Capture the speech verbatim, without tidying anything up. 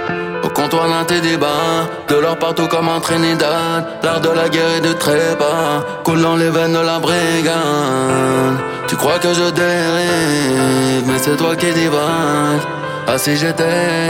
Au comptoir d'un tes débats, de l'or partout comme en Trinidad. L'art de la guerre et de trépas coule dans les veines de la brigade. Tu crois que je dérive, mais c'est toi qui divague. Ah si j'étais